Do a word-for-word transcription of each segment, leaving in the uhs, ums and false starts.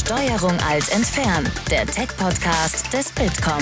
Steuerung Alt entfernen, der Tech-Podcast des Bitkom.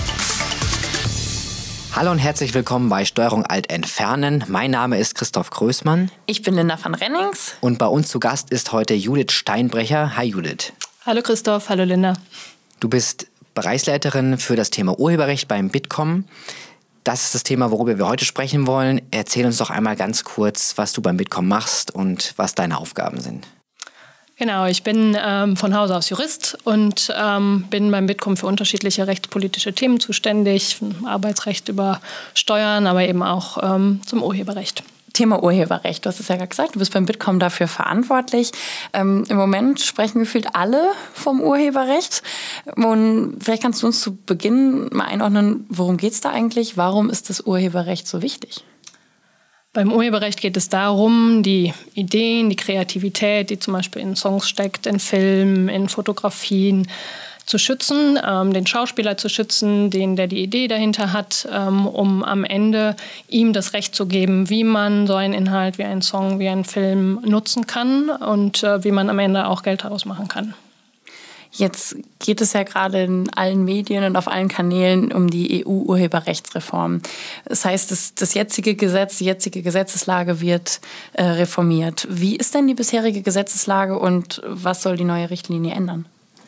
Hallo und herzlich willkommen bei Steuerung Alt entfernen. Mein Name ist Christoph Größmann. Ich bin Linda van Rennings. Und bei uns zu Gast ist heute Judith Steinbrecher. Hi Judith. Hallo Christoph, hallo Linda. Du bist Bereichsleiterin für das Thema Urheberrecht beim Bitkom. Das ist das Thema, worüber wir heute sprechen wollen. Erzähl uns doch einmal ganz kurz, was du beim Bitkom machst und was deine Aufgaben sind. Genau, ich bin ähm, von Hause aus Jurist und ähm, bin beim Bitkom für unterschiedliche rechtspolitische Themen zuständig, vom Arbeitsrecht über Steuern, aber eben auch ähm, zum Urheberrecht. Thema Urheberrecht, du hast es ja gerade gesagt, du bist beim Bitkom dafür verantwortlich. Ähm, Im Moment sprechen gefühlt alle vom Urheberrecht. Und vielleicht kannst du uns zu Beginn mal einordnen, worum geht es da eigentlich? Warum ist das Urheberrecht so wichtig? Beim Urheberrecht geht es darum, die Ideen, die Kreativität, die zum Beispiel in Songs steckt, in Filmen, in Fotografien, zu schützen, ähm, den Schauspieler zu schützen, den, der die Idee dahinter hat, ähm, um am Ende ihm das Recht zu geben, wie man so einen Inhalt wie einen Song, wie einen Film nutzen kann und äh, wie man am Ende auch Geld daraus machen kann. Jetzt geht es ja gerade in allen Medien und auf allen Kanälen um die E U-Urheberrechtsreform. Das heißt, das, das jetzige Gesetz, die jetzige Gesetzeslage wird äh, reformiert. Wie ist denn die bisherige Gesetzeslage und was soll die neue Richtlinie ändern?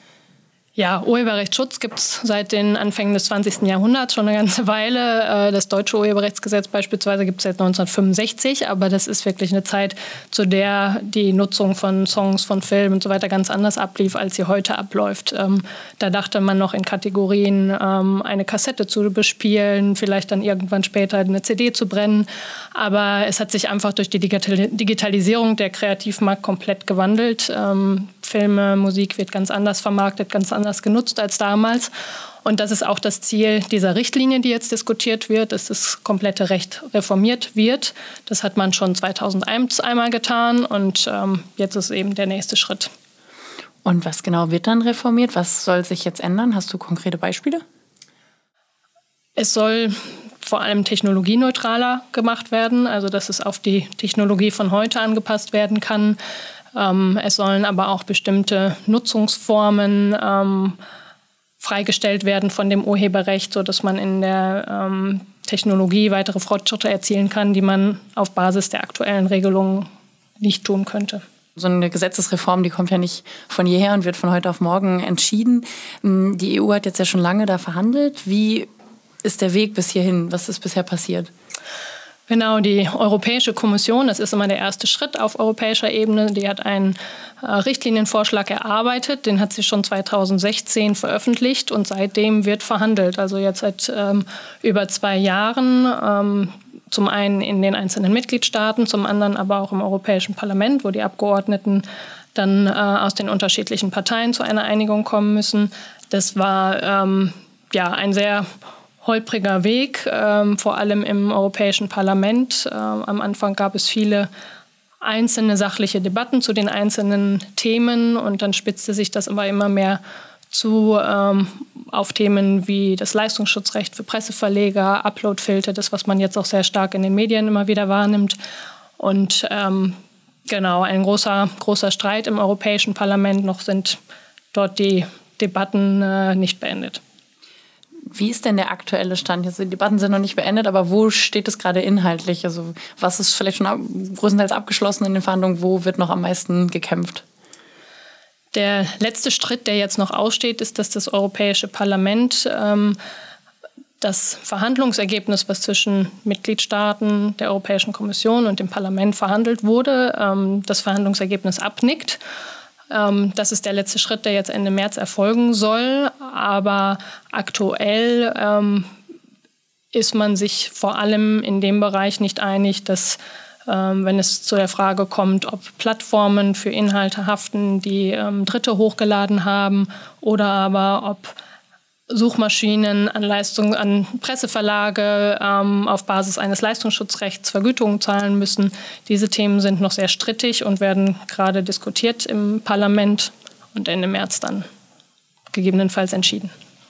Ja, Urheberrechtsschutz gibt es seit den Anfängen des zwanzigsten Jahrhunderts schon eine ganze Weile. Das deutsche Urheberrechtsgesetz beispielsweise gibt es seit neunzehnhundertfünfundsechzig, aber das ist wirklich eine Zeit, zu der die Nutzung von Songs, von Filmen und so weiter ganz anders ablief, als sie heute abläuft. Ähm, da dachte man noch in Kategorien, ähm, eine Kassette zu bespielen, vielleicht dann irgendwann später eine C D zu brennen. Aber es hat sich einfach durch die Digital- Digitalisierung der Kreativmarkt komplett gewandelt. Ähm, Filme, Musik wird ganz anders vermarktet, ganz anders genutzt als damals. Und das ist auch das Ziel dieser Richtlinie, die jetzt diskutiert wird, dass das komplette Recht reformiert wird. Das hat man schon zweitausendeins einmal getan und ähm, jetzt ist eben der nächste Schritt. Und was genau wird dann reformiert? Was soll sich jetzt ändern? Hast du konkrete Beispiele? Es soll vor allem technologieneutraler gemacht werden, also dass es auf die Technologie von heute angepasst werden kann. Ähm, es sollen aber auch bestimmte Nutzungsformen ähm, freigestellt werden von dem Urheberrecht, sodass man in der ähm, Technologie weitere Fortschritte erzielen kann, die man auf Basis der aktuellen Regelungen nicht tun könnte. So eine Gesetzesreform, die kommt ja nicht von jeher und wird von heute auf morgen entschieden. Die E U hat jetzt ja schon lange da verhandelt. Wie ist der Weg bis hierhin? Was ist bisher passiert? Genau, die Europäische Kommission, das ist immer der erste Schritt auf europäischer Ebene, die hat einen äh, Richtlinienvorschlag erarbeitet, den hat sie schon zweitausendsechzehn veröffentlicht und seitdem wird verhandelt. Also jetzt seit ähm, über zwei Jahren, ähm, zum einen in den einzelnen Mitgliedstaaten, zum anderen aber auch im Europäischen Parlament, wo die Abgeordneten dann äh, aus den unterschiedlichen Parteien zu einer Einigung kommen müssen. Das war ähm, ja ein sehr holpriger Weg, ähm, vor allem im Europäischen Parlament. Ähm, am Anfang gab es viele einzelne sachliche Debatten zu den einzelnen Themen und dann spitzte sich das aber immer mehr zu ähm, auf Themen wie das Leistungsschutzrecht für Presseverleger, Uploadfilter, das, was man jetzt auch sehr stark in den Medien immer wieder wahrnimmt. Und ähm, genau, ein großer, großer Streit im Europäischen Parlament. Noch sind dort die Debatten äh, nicht beendet. Wie ist denn der aktuelle Stand? Jetzt, die Debatten sind noch nicht beendet, aber wo steht es gerade inhaltlich? Also was ist vielleicht schon ab, größtenteils abgeschlossen in den Verhandlungen? Wo wird noch am meisten gekämpft? Der letzte Schritt, der jetzt noch aussteht, ist, dass das Europäische Parlament ähm, das Verhandlungsergebnis, was zwischen Mitgliedstaaten, der Europäischen Kommission und dem Parlament verhandelt wurde, ähm, das Verhandlungsergebnis abnickt. Das ist der letzte Schritt, der jetzt Ende März erfolgen soll. Aber aktuell ähm, ist man sich vor allem in dem Bereich nicht einig, dass, ähm, wenn es zu der Frage kommt, ob Plattformen für Inhalte haften, die ähm, Dritte hochgeladen haben, oder aber ob Suchmaschinen an Leistung, an Presseverlage ähm, auf Basis eines Leistungsschutzrechts Vergütungen zahlen müssen. Diese Themen sind noch sehr strittig und werden gerade diskutiert im Parlament und Ende März dann gegebenenfalls entschieden.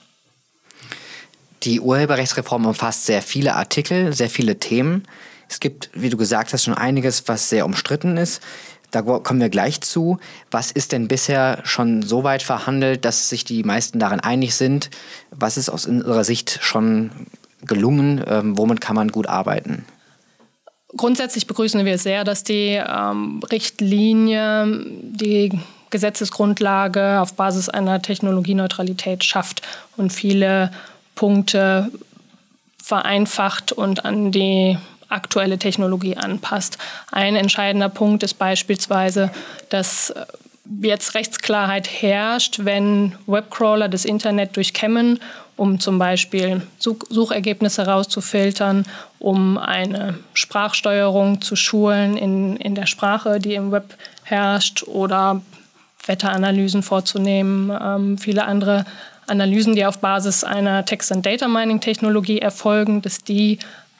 Die Urheberrechtsreform umfasst sehr viele Artikel, sehr viele Themen. Es gibt, wie du gesagt hast, schon einiges, was sehr umstritten ist. Da kommen wir gleich zu. Was ist denn bisher schon so weit verhandelt, dass sich die meisten darin einig sind? Was ist aus unserer Sicht schon gelungen? Ähm, womit kann man gut arbeiten? Grundsätzlich begrüßen wir sehr, dass die ähm, Richtlinie die Gesetzesgrundlage auf Basis einer Technologieneutralität schafft und viele Punkte vereinfacht und an die aktuelle Technologie anpasst. Ein entscheidender Punkt ist beispielsweise, dass jetzt Rechtsklarheit herrscht, wenn Webcrawler das Internet durchkämmen, um zum Beispiel Suchergebnisse rauszufiltern, um eine Sprachsteuerung zu schulen in, in der Sprache, die im Web herrscht, oder Wetteranalysen vorzunehmen, ähm, viele andere Analysen, die auf Basis einer Text-and-Data-Mining-Technologie erfolgen, dass die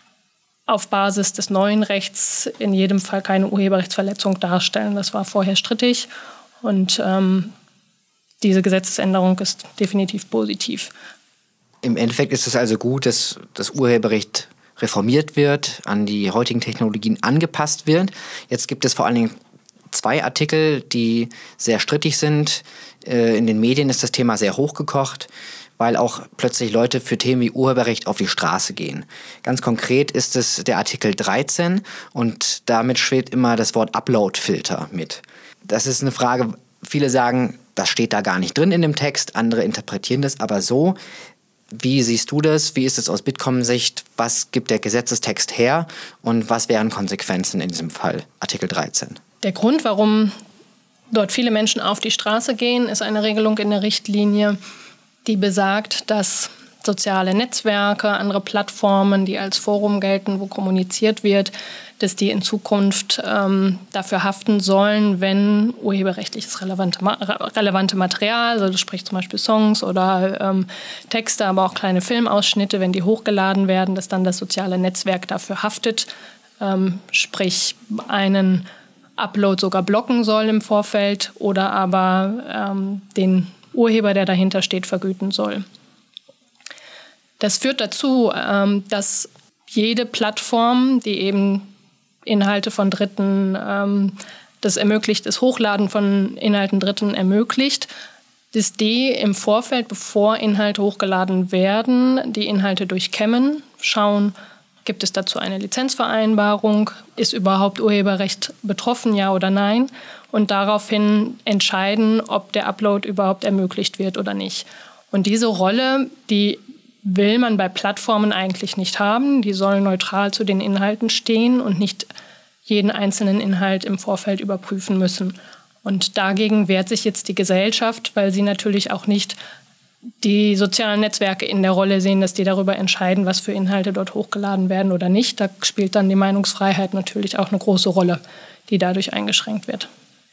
auf Basis des neuen Rechts in jedem Fall keine Urheberrechtsverletzung darstellen. Das war vorher strittig und ähm, diese Gesetzesänderung ist definitiv positiv. Im Endeffekt ist es also gut, dass das Urheberrecht reformiert wird, an die heutigen Technologien angepasst wird. Jetzt gibt es vor allen Dingen zwei Artikel, die sehr strittig sind. In den Medien ist das Thema sehr hochgekocht, weil auch plötzlich Leute für Themen wie Urheberrecht auf die Straße gehen. Ganz konkret ist es der Artikel dreizehn und damit schwebt immer das Wort Upload-Filter mit. Das ist eine Frage, viele sagen, das steht da gar nicht drin in dem Text, andere interpretieren das aber so. Wie siehst du das? Wie ist es aus Bitkom-Sicht? Was gibt der Gesetzestext her und was wären Konsequenzen in diesem Fall? Artikel dreizehn. Der Grund, warum dort viele Menschen auf die Straße gehen, ist eine Regelung in der Richtlinie, die besagt, dass soziale Netzwerke, andere Plattformen, die als Forum gelten, wo kommuniziert wird, dass die in Zukunft ähm, dafür haften sollen, wenn urheberrechtliches relevante, relevante Material, also das spricht zum Beispiel Songs oder ähm, Texte, aber auch kleine Filmausschnitte, wenn die hochgeladen werden, dass dann das soziale Netzwerk dafür haftet, ähm, sprich einen Upload sogar blocken soll im Vorfeld oder aber ähm, den Urheber, der dahinter steht, vergüten soll. Das führt dazu, ähm, dass jede Plattform, die eben Inhalte von Dritten, ähm, das ermöglicht, das Hochladen von Inhalten Dritten ermöglicht, dass die im Vorfeld, bevor Inhalte hochgeladen werden, die Inhalte durchkämmen, schauen, gibt es dazu eine Lizenzvereinbarung, ist überhaupt Urheberrecht betroffen, ja oder nein, und daraufhin entscheiden, ob der Upload überhaupt ermöglicht wird oder nicht. Und diese Rolle, die will man bei Plattformen eigentlich nicht haben. Die sollen neutral zu den Inhalten stehen und nicht jeden einzelnen Inhalt im Vorfeld überprüfen müssen. Und dagegen wehrt sich jetzt die Gesellschaft, weil sie natürlich auch nicht die sozialen Netzwerke in der Rolle sehen, dass die darüber entscheiden, was für Inhalte dort hochgeladen werden oder nicht. Da spielt dann die Meinungsfreiheit natürlich auch eine große Rolle, die dadurch eingeschränkt wird.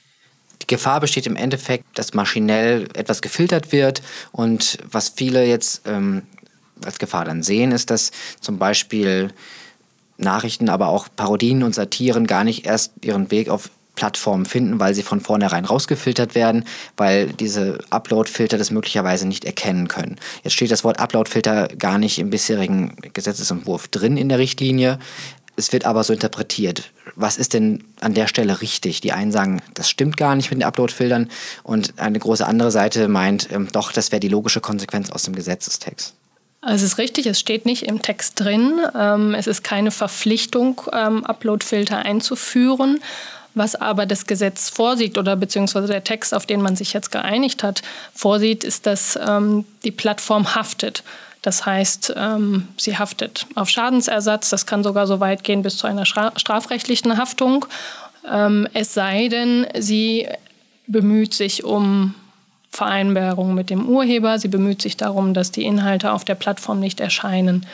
Die Gefahr besteht im Endeffekt, dass maschinell etwas gefiltert wird und was viele jetzt ähm, als Gefahr dann sehen, ist, dass zum Beispiel Nachrichten, aber auch Parodien und Satiren gar nicht erst ihren Weg auf Plattformen finden, weil sie von vornherein rausgefiltert werden, weil diese Upload-Filter das möglicherweise nicht erkennen können. Jetzt steht das Wort Upload-Filter gar nicht im bisherigen Gesetzesentwurf drin in der Richtlinie. Es wird aber so interpretiert. Was ist denn an der Stelle richtig? Die einen sagen, das stimmt gar nicht mit den Upload-Filtern und eine große andere Seite meint, ähm, doch, das wäre die logische Konsequenz aus dem Gesetzestext. Also es ist richtig, es steht nicht im Text drin. Ähm, es ist keine Verpflichtung, ähm, Upload-Filter einzuführen. Was aber das Gesetz vorsieht oder beziehungsweise der Text, auf den man sich jetzt geeinigt hat, vorsieht, ist, dass ähm, die Plattform haftet. Das heißt, ähm, sie haftet auf Schadensersatz. Das kann sogar so weit gehen bis zu einer stra- strafrechtlichen Haftung. Ähm, es sei denn, sie bemüht sich um Vereinbarung mit dem Urheber. Sie bemüht sich darum, dass die Inhalte auf der Plattform nicht erscheinen.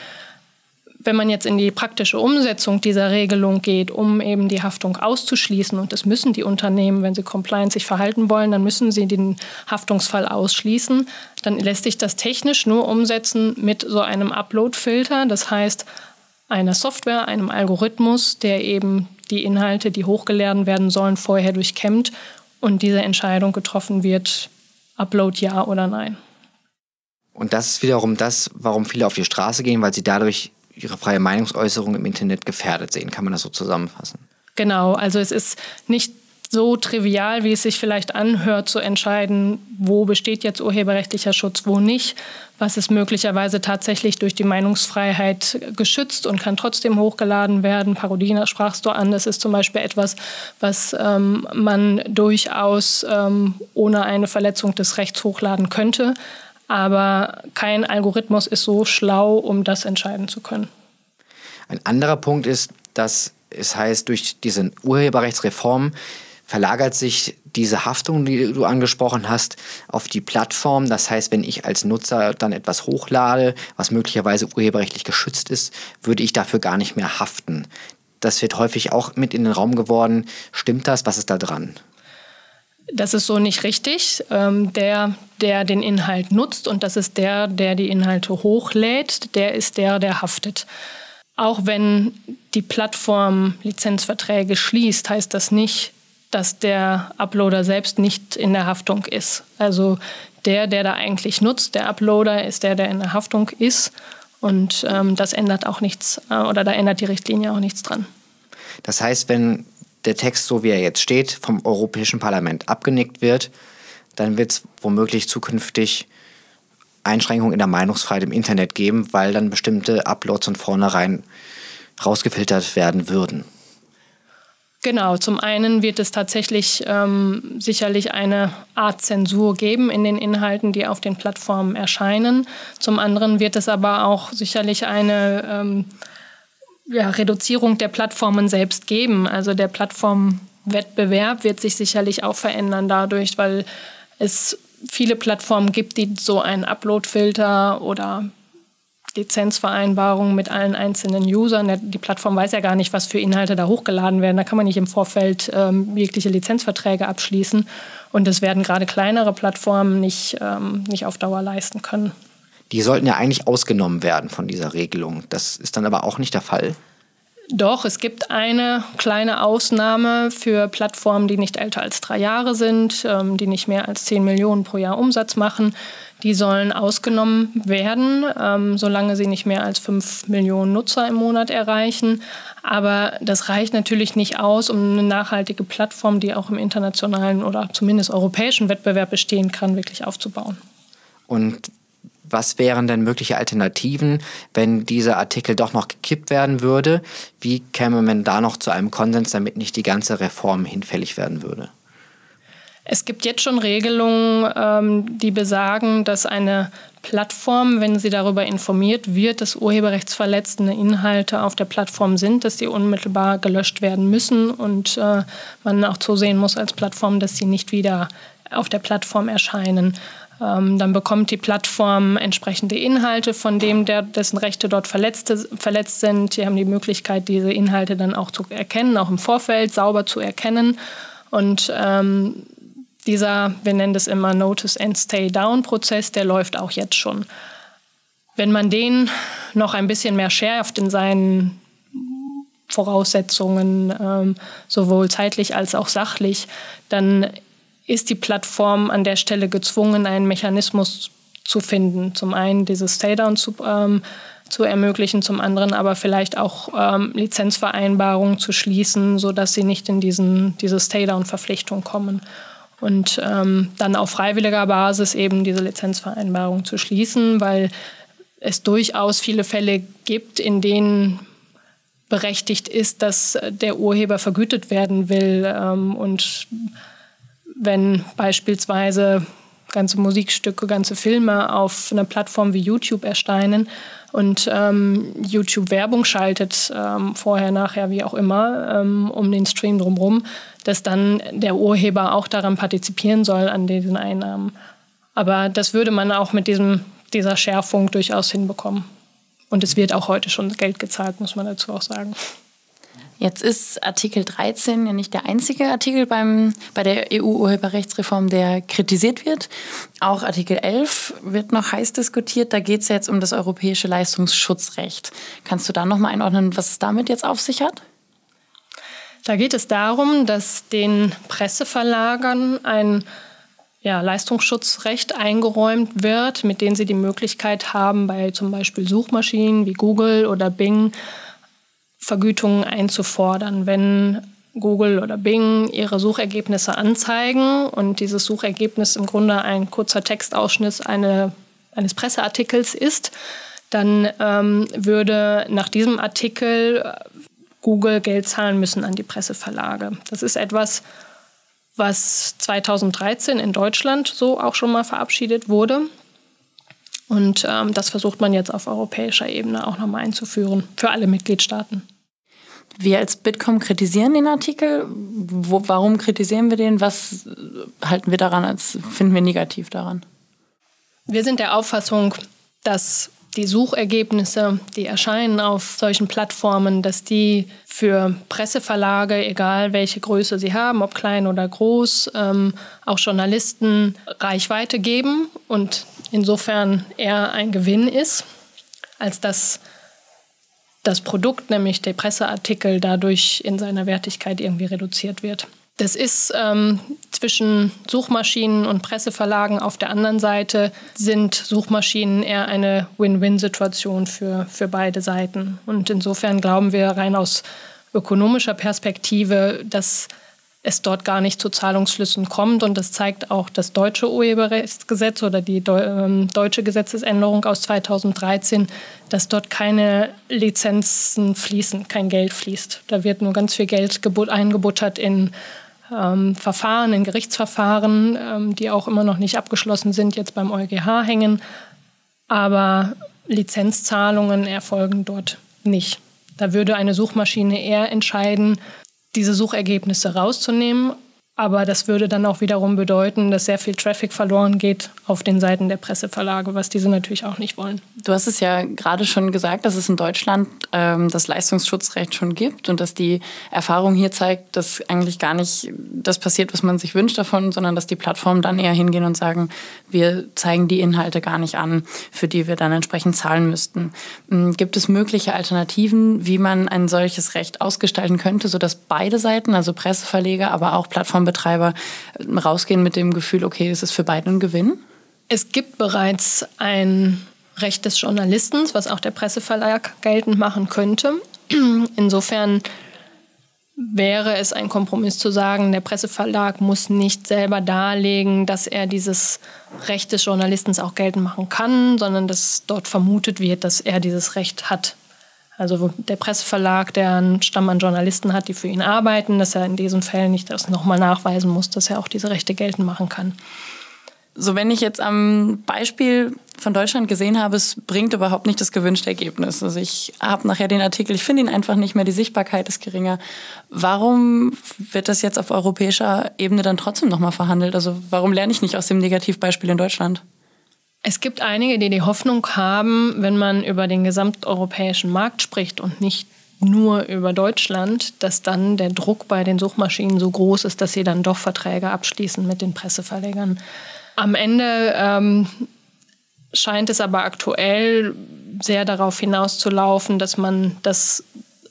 Wenn man jetzt in die praktische Umsetzung dieser Regelung geht, um eben die Haftung auszuschließen, und das müssen die Unternehmen, wenn sie compliant sich verhalten wollen, dann müssen sie den Haftungsfall ausschließen, dann lässt sich das technisch nur umsetzen mit so einem Upload-Filter, das heißt einer Software, einem Algorithmus, der eben die Inhalte, die hochgeladen werden sollen, vorher durchkämmt und diese Entscheidung getroffen wird, Upload ja oder nein. Und das ist wiederum das, warum viele auf die Straße gehen, weil sie dadurch ihre freie Meinungsäußerung im Internet gefährdet sehen. Kann man das so zusammenfassen? Genau, also es ist nicht so trivial, wie es sich vielleicht anhört, zu entscheiden, wo besteht jetzt urheberrechtlicher Schutz, wo nicht. Was ist möglicherweise tatsächlich durch die Meinungsfreiheit geschützt und kann trotzdem hochgeladen werden. Parodien sprachst du an. Das ist zum Beispiel etwas, was ähm, man durchaus ähm, ohne eine Verletzung des Rechts hochladen könnte. Aber kein Algorithmus ist so schlau, um das entscheiden zu können. Ein anderer Punkt ist, dass es heißt, durch diese Urheberrechtsreform verlagert sich diese Haftung, die du angesprochen hast, auf die Plattform. Das heißt, wenn ich als Nutzer dann etwas hochlade, was möglicherweise urheberrechtlich geschützt ist, würde ich dafür gar nicht mehr haften. Das wird häufig auch mit in den Raum geworfen. Stimmt das? Was ist da dran? Das ist so nicht richtig. Ähm, der, der den Inhalt nutzt, und das ist der, der die Inhalte hochlädt, der ist der, der haftet. Auch wenn die Plattform Lizenzverträge schließt, heißt das nicht, dass der Uploader selbst nicht in der Haftung ist. Also der, der da eigentlich nutzt, der Uploader, ist der, der in der Haftung ist. Und ähm, das ändert auch nichts, äh, oder da ändert die Richtlinie auch nichts dran. Das heißt, wenn der Text, so wie er jetzt steht, vom Europäischen Parlament abgenickt wird, dann wird es womöglich zukünftig Einschränkungen in der Meinungsfreiheit im Internet geben, weil dann bestimmte Uploads von vornherein rausgefiltert werden würden. Genau, zum einen wird es tatsächlich ähm, sicherlich eine Art Zensur geben in den Inhalten, die auf den Plattformen erscheinen. Zum anderen wird es aber auch sicherlich eine ähm, ja, Reduzierung der Plattformen selbst geben. Also der Plattformwettbewerb wird sich sicherlich auch verändern dadurch, weil es viele Plattformen gibt, die so einen Upload-Filter oder Lizenzvereinbarungen mit allen einzelnen Usern. Die Plattform weiß ja gar nicht, was für Inhalte da hochgeladen werden. Da kann man nicht im Vorfeld ähm, jegliche Lizenzverträge abschließen. Und das werden gerade kleinere Plattformen nicht, ähm, nicht auf Dauer leisten können. Die sollten ja eigentlich ausgenommen werden von dieser Regelung. Das ist dann aber auch nicht der Fall. Doch, es gibt eine kleine Ausnahme für Plattformen, die nicht älter als drei Jahre sind, ähm, die nicht mehr als zehn Millionen pro Jahr Umsatz machen. Die sollen ausgenommen werden, ähm, solange sie nicht mehr als fünf Millionen Nutzer im Monat erreichen. Aber das reicht natürlich nicht aus, um eine nachhaltige Plattform, die auch im internationalen oder zumindest europäischen Wettbewerb bestehen kann, wirklich aufzubauen. Und was wären denn mögliche Alternativen, wenn dieser Artikel doch noch gekippt werden würde? Wie käme man da noch zu einem Konsens, damit nicht die ganze Reform hinfällig werden würde? Es gibt jetzt schon Regelungen, ähm, die besagen, dass eine Plattform, wenn sie darüber informiert wird, dass urheberrechtsverletzende Inhalte auf der Plattform sind, dass die unmittelbar gelöscht werden müssen und äh, man auch zusehen muss als Plattform, dass sie nicht wieder auf der Plattform erscheinen. Ähm, dann bekommt die Plattform entsprechende Inhalte von dem, der, dessen Rechte dort verletzt, verletzt sind. Die haben die Möglichkeit, diese Inhalte dann auch zu erkennen, auch im Vorfeld sauber zu erkennen. Und ähm, dieser, wir nennen das immer Notice and Stay Down Prozess, der läuft auch jetzt schon. Wenn man den noch ein bisschen mehr schärft in seinen Voraussetzungen, ähm, sowohl zeitlich als auch sachlich, dann ist die Plattform an der Stelle gezwungen, einen Mechanismus zu finden. Zum einen dieses Stay-Down zu, ähm, zu ermöglichen, zum anderen aber vielleicht auch ähm, Lizenzvereinbarungen zu schließen, sodass sie nicht in diesen, diese Stay-Down-Verpflichtung kommen. Und ähm, dann auf freiwilliger Basis eben diese Lizenzvereinbarung zu schließen, weil es durchaus viele Fälle gibt, in denen berechtigt ist, dass der Urheber vergütet werden will. Ähm, und wenn beispielsweise ganze Musikstücke, ganze Filme auf einer Plattform wie YouTube erscheinen und ähm, YouTube Werbung schaltet, ähm, vorher, nachher, wie auch immer, ähm, um den Stream drumherum, dass dann der Urheber auch daran partizipieren soll, an diesen Einnahmen. Aber das würde man auch mit diesem, dieser Schärfung durchaus hinbekommen. Und es wird auch heute schon Geld gezahlt, muss man dazu auch sagen. Jetzt ist Artikel dreizehn ja nicht der einzige Artikel beim, bei der E U-Urheberrechtsreform, der kritisiert wird. Auch Artikel elf wird noch heiß diskutiert. Da geht es ja jetzt um das europäische Leistungsschutzrecht. Kannst du da noch mal einordnen, was es damit jetzt auf sich hat? Da geht es darum, dass den Presseverlagern ein ja, Leistungsschutzrecht eingeräumt wird, mit dem sie die Möglichkeit haben, bei zum Beispiel Suchmaschinen wie Google oder Bing Vergütungen einzufordern, wenn Google oder Bing ihre Suchergebnisse anzeigen und dieses Suchergebnis im Grunde ein kurzer Textausschnitt eine, eines Presseartikels ist, dann ähm, würde nach diesem Artikel Google Geld zahlen müssen an die Presseverlage. Das ist etwas, was zweitausenddreizehn in Deutschland so auch schon mal verabschiedet wurde. Und ähm, das versucht man jetzt auf europäischer Ebene auch nochmal einzuführen für alle Mitgliedstaaten. Wir als Bitkom kritisieren den Artikel. Wo, warum kritisieren wir den? Was halten wir daran, als finden wir negativ daran? Wir sind der Auffassung, dass die Suchergebnisse, die erscheinen auf solchen Plattformen, dass die für Presseverlage, egal welche Größe sie haben, ob klein oder groß, ähm, auch Journalisten Reichweite geben und insofern eher ein Gewinn ist, als dass das Produkt, nämlich der Presseartikel, dadurch in seiner Wertigkeit irgendwie reduziert wird. Das ist ähm, zwischen Suchmaschinen und Presseverlagen auf der anderen Seite sind Suchmaschinen eher eine Win-Win-Situation für, für beide Seiten. Und insofern glauben wir rein aus ökonomischer Perspektive, dass es dort gar nicht zu Zahlungsflüssen kommt. Und das zeigt auch das deutsche Urheberrechtsgesetz oder die Deu- deutsche Gesetzesänderung aus zweitausenddreizehn, dass dort keine Lizenzen fließen, kein Geld fließt. Da wird nur ganz viel Geld gebut- eingebuttert in ähm, Verfahren, in Gerichtsverfahren, ähm, die auch immer noch nicht abgeschlossen sind, jetzt beim EuGH hängen. Aber Lizenzzahlungen erfolgen dort nicht. Da würde eine Suchmaschine eher entscheiden, diese Suchergebnisse rauszunehmen. Aber das würde dann auch wiederum bedeuten, dass sehr viel Traffic verloren geht auf den Seiten der Presseverlage, was diese natürlich auch nicht wollen. Du hast es ja gerade schon gesagt, dass es in Deutschland ähm, das Leistungsschutzrecht schon gibt und dass die Erfahrung hier zeigt, dass eigentlich gar nicht das passiert, was man sich wünscht davon, sondern dass die Plattformen dann eher hingehen und sagen, wir zeigen die Inhalte gar nicht an, für die wir dann entsprechend zahlen müssten. Ähm, gibt es mögliche Alternativen, wie man ein solches Recht ausgestalten könnte, sodass beide Seiten, also Presseverleger, aber auch Plattformbetreiber, rausgehen mit dem Gefühl, okay, es ist für beide ein Gewinn? Es gibt bereits ein Recht des Journalisten, was auch der Presseverlag geltend machen könnte. Insofern wäre es ein Kompromiss zu sagen, der Presseverlag muss nicht selber darlegen, dass er dieses Recht des Journalisten auch geltend machen kann, sondern dass dort vermutet wird, dass er dieses Recht hat. Also der Presseverlag, der einen Stamm an Journalisten hat, die für ihn arbeiten, dass er in diesen Fällen nicht das nochmal nachweisen muss, dass er auch diese Rechte geltend machen kann. So, wenn ich jetzt am Beispiel von Deutschland gesehen habe, es bringt überhaupt nicht das gewünschte Ergebnis. Also ich habe nachher den Artikel, ich finde ihn einfach nicht mehr, die Sichtbarkeit ist geringer. Warum wird das jetzt auf europäischer Ebene dann trotzdem nochmal verhandelt? Also warum lerne ich nicht aus dem Negativbeispiel in Deutschland? Es gibt einige, die die Hoffnung haben, wenn man über den gesamteuropäischen Markt spricht und nicht nur über Deutschland, dass dann der Druck bei den Suchmaschinen so groß ist, dass sie dann doch Verträge abschließen mit den Presseverlegern. Am Ende ähm, scheint es aber aktuell sehr darauf hinauszulaufen, dass man das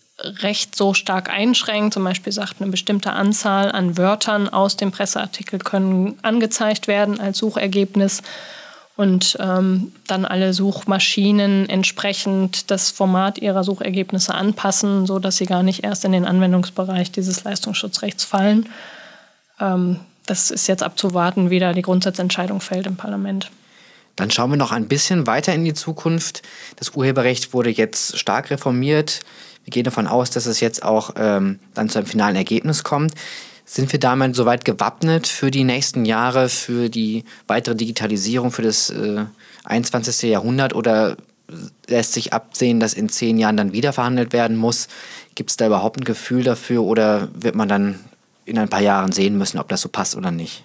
Recht so stark einschränkt. Zum Beispiel sagt, eine bestimmte Anzahl an Wörtern aus dem Presseartikel können angezeigt werden als Suchergebnis. Und ähm, dann alle Suchmaschinen entsprechend das Format ihrer Suchergebnisse anpassen, sodass sie gar nicht erst in den Anwendungsbereich dieses Leistungsschutzrechts fallen. Ähm, das ist jetzt abzuwarten, wie da die Grundsatzentscheidung fällt im Parlament. Dann schauen wir noch ein bisschen weiter in die Zukunft. Das Urheberrecht wurde jetzt stark reformiert. Wir gehen davon aus, dass es jetzt auch ähm, dann zu einem finalen Ergebnis kommt. Sind wir damit soweit gewappnet für die nächsten Jahre, für die weitere Digitalisierung, für das äh, einundzwanzigste Jahrhundert? Oder lässt sich absehen, dass in zehn Jahren dann wieder verhandelt werden muss? Gibt es da überhaupt ein Gefühl dafür oder wird man dann in ein paar Jahren sehen müssen, ob das so passt oder nicht?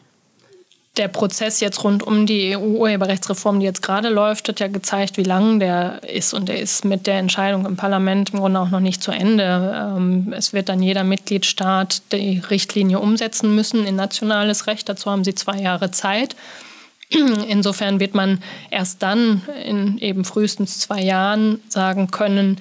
Der Prozess jetzt rund um die E U-Urheberrechtsreform, die jetzt gerade läuft, hat ja gezeigt, wie lang der ist. Und der ist mit der Entscheidung im Parlament im Grunde auch noch nicht zu Ende. Es wird dann jeder Mitgliedstaat die Richtlinie umsetzen müssen in nationales Recht. Dazu haben sie zwei Jahre Zeit. Insofern wird man erst dann in eben frühestens zwei Jahren sagen können,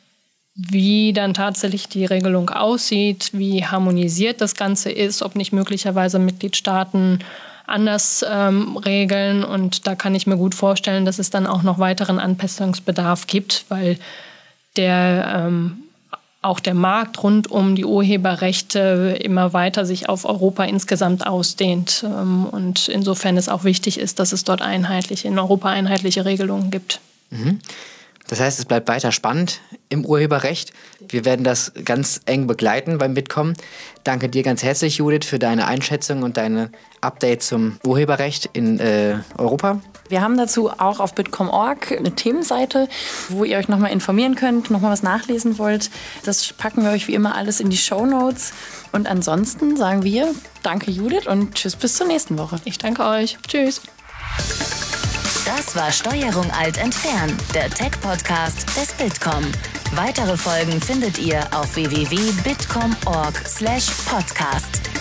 wie dann tatsächlich die Regelung aussieht, wie harmonisiert das Ganze ist, ob nicht möglicherweise Mitgliedstaaten anders ähm, regeln. Und da kann ich mir gut vorstellen, dass es dann auch noch weiteren Anpassungsbedarf gibt, weil der ähm, auch der Markt rund um die Urheberrechte immer weiter sich auf Europa insgesamt ausdehnt. Und insofern es auch wichtig ist, dass es dort einheitliche, in Europa einheitliche Regelungen gibt. Mhm. Das heißt, es bleibt weiter spannend im Urheberrecht. Wir werden das ganz eng begleiten beim Bitkom. Danke dir ganz herzlich, Judith, für deine Einschätzung und deine Updates zum Urheberrecht in äh, Europa. Wir haben dazu auch auf bitkom punkt org eine Themenseite, wo ihr euch nochmal informieren könnt, nochmal was nachlesen wollt. Das packen wir euch wie immer alles in die Shownotes. Und ansonsten sagen wir danke, Judith, und tschüss bis zur nächsten Woche. Ich danke euch. Tschüss. Das war Steuerung Alt entfernen, der Tech-Podcast des Bitkom. Weitere Folgen findet ihr auf w w w punkt bitkom punkt org slash podcast.